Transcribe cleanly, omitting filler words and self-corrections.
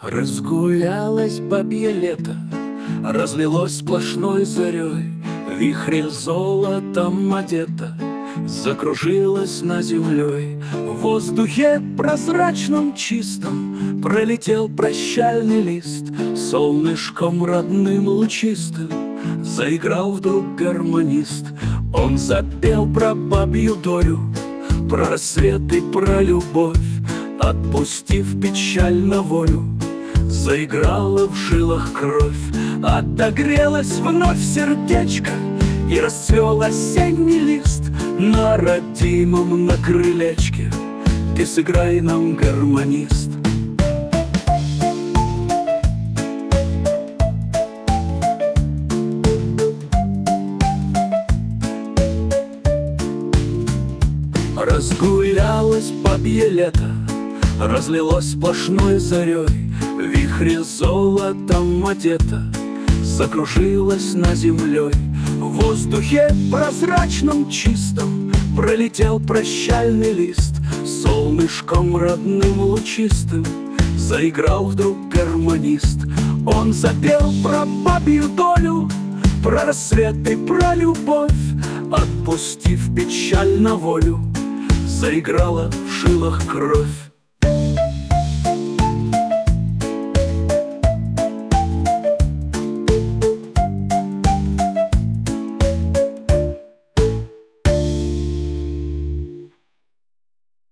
Разгулялось бабье лето, разлилось сплошной зарей, в вихре золотом одета, закружилась над землей. В воздухе прозрачном чистом пролетел прощальный лист, солнышком родным лучистым заиграл вдруг гармонист. Он запел про бабью долю, про рассвет и про любовь, отпустив печаль на волю, заиграла в жилах кровь. Отогрелась вновь сердечко, и расцвел осенний лист. На родимом на крылечке ты сыграй нам, гармонист. Разгулялось бабье лето, разлилось сплошной зарей, в вихре золотом одета, закружилась над землей. В воздухе прозрачном чистом пролетел прощальный лист, солнышком родным лучистым заиграл вдруг гармонист. Он запел про бабью долю, про рассвет и про любовь, отпустив печаль на волю, заиграла в жилах кровь.